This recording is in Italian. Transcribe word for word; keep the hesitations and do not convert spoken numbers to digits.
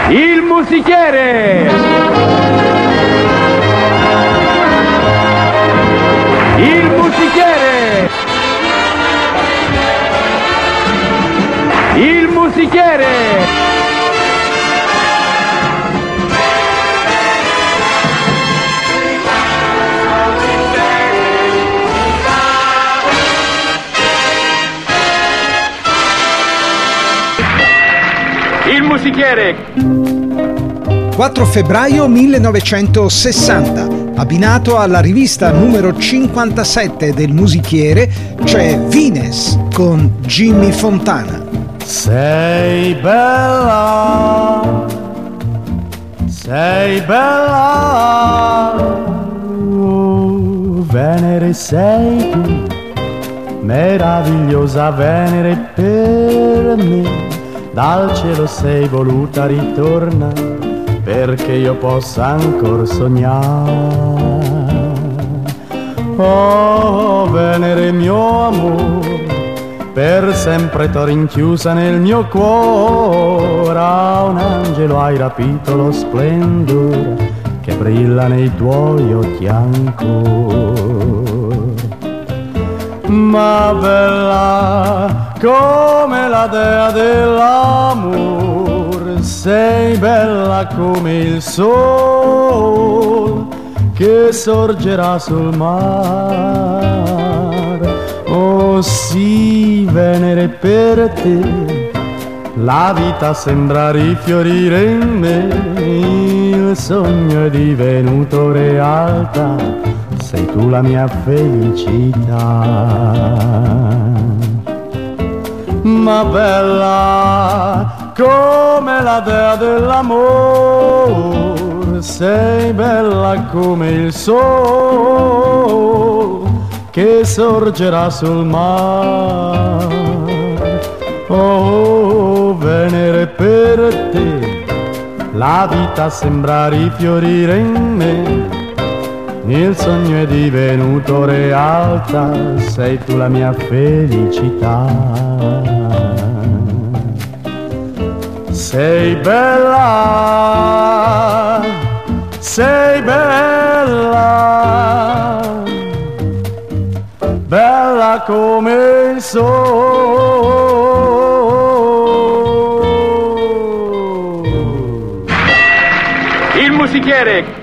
Il musichiere! Il musichiere! Il musichiere! Il musichiere! quattro febbraio millenovecentosessanta, abbinato alla rivista numero cinquantasette del musichiere, c'è Venus con Jimmy Fontana. Sei bella, sei bella, oh, Venere sei tu, meravigliosa Venere per me. Dal cielo sei voluta, ritorna, perché io possa ancor sognare. Oh, Venere mio amore, per sempre t'ho rinchiusa nel mio cuore. A un angelo hai rapito lo splendore che brilla nei tuoi occhi ancora. Ma bella come la dea dell'amor, sei bella come il sol che sorgerà sul mare. Oh sì, Venere, per te la vita sembra rifiorire in me, il sogno è divenuto realtà, sei tu la mia felicità. Ma bella come la dea dell'amor, sei bella come il sol che sorgerà sul mare. Oh, Venere, per te la vita sembra rifiorire in me, il sogno è divenuto realtà, sei tu la mia felicità. Sei bella, sei bella, bella come il sole. Il musichiere!